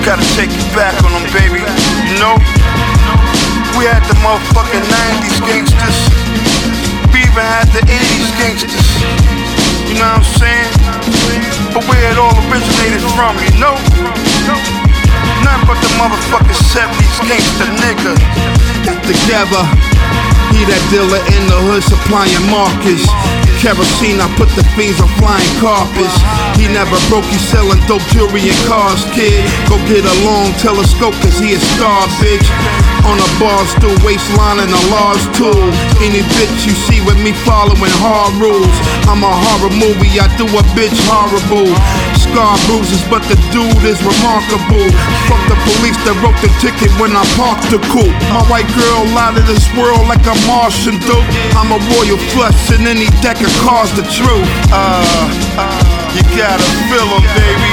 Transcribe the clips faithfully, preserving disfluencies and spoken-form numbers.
Gotta take you back on them, baby. You know, we had the motherfucking nineties gangsters. We even had the eighties gangsters. You know what I'm saying? But where it all originated from, you know? Nothing but the motherfucking seventies gangster nigga. Together, he that dealer in the hood supplying markets. Kerosene, I put the fiends on flying carpets. He never broke, he selling dope jewelry and cars, kid. Go get a long telescope, cause he a star, bitch. On a bar stool, waistline and a large tool. Any bitch you see with me following hard rules. I'm a horror movie, I do a bitch horrible. Scar bruises, but the dude is remarkable. Fuck the police that wrote the ticket when I parked the coupe. My white girl out of this world like a Martian dope. I'm a royal flush in any deck of cards, the truth. Uh, you gotta feel him, baby.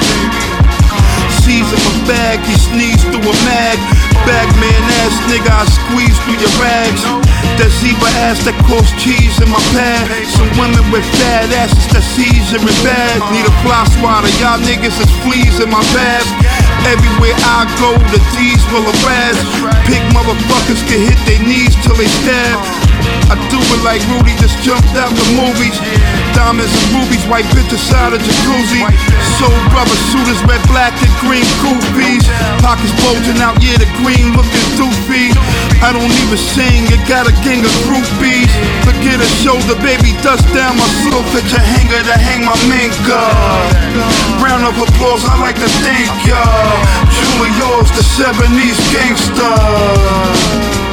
Sees in my bag, he sneezed through a mag. Bagman ass nigga, I squeeze through your rags. That zebra ass that costs cheese in my pad. Some women with fat asses that seizure and bad. Need a fly swatter, y'all niggas is fleas in my past. Everywhere I go, the D's will harass. Pig motherfuckers can hit their knees till they stab. I do it like Rudy just jumped out the movies. Diamonds and rubies, white bitch inside a jacuzzi. Soul brother shooters, red, black, and green goofies. Pockets bulging out, yeah, the green looking doofy. I don't even sing, you got a gang of groupies. Forget a shoulder, baby, dust down my soul. Fit your hanger to hang my mink up. Round of applause, I like to thank y'all. Truly yours, the seventies gangsta.